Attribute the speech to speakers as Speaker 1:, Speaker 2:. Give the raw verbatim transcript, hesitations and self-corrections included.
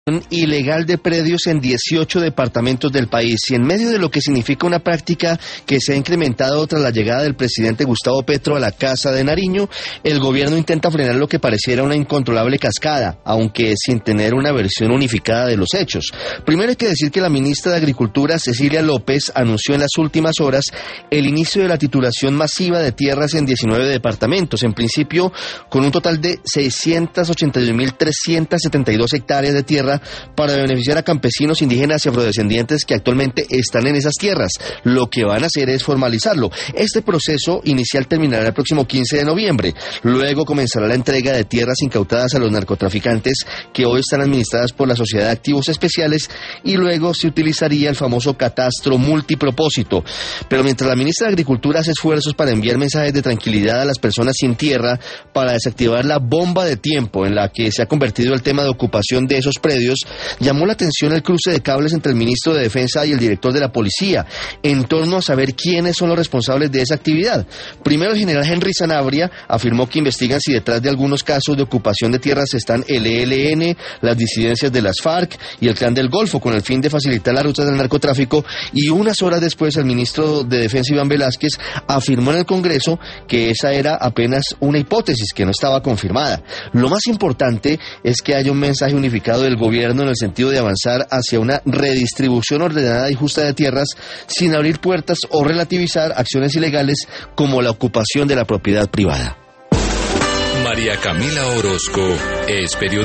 Speaker 1: Ilegal de predios en dieciocho departamentos del país, y en medio de lo que significa una práctica que se ha incrementado tras la llegada del presidente Gustavo Petro a la Casa de Nariño, el gobierno intenta frenar lo que pareciera una incontrolable cascada, aunque sin tener una versión unificada de los hechos. Primero hay que decir que la ministra de Agricultura, Cecilia López, anunció en las últimas horas el inicio de la titulación masiva de tierras en diecinueve departamentos, en principio con un total de seiscientas ochenta y dos mil trescientas setenta y dos hectáreas de tierra para beneficiar a campesinos, indígenas y afrodescendientes que actualmente están en esas tierras. Lo que van a hacer es formalizarlo. Este proceso inicial terminará el próximo quince de noviembre. Luego comenzará la entrega de tierras incautadas a los narcotraficantes que hoy están administradas por la Sociedad de Activos Especiales, y luego se utilizaría el famoso catastro multipropósito. Pero mientras la ministra de Agricultura hace esfuerzos para enviar mensajes de tranquilidad a las personas sin tierra, para desactivar la bomba de tiempo en la que se ha convertido el tema de ocupación de esos predios, llamó la atención el cruce de cables entre el ministro de Defensa y el director de la Policía, en torno a saber quiénes son los responsables de esa actividad. Primero, el general Henry Sanabria afirmó que investigan si detrás de algunos casos de ocupación de tierras están el E L N, las disidencias de las FARC y el Clan del Golfo, con el fin de facilitar las rutas del narcotráfico, y unas horas después el ministro de Defensa, Iván Velázquez, afirmó en el Congreso que esa era apenas una hipótesis, que no estaba confirmada. Lo más importante es que haya un mensaje unificado del gobierno en el sentido de avanzar hacia una redistribución ordenada y justa de tierras, sin abrir puertas o relativizar acciones ilegales como la ocupación de la propiedad privada.
Speaker 2: María Camila Orozco es periodista.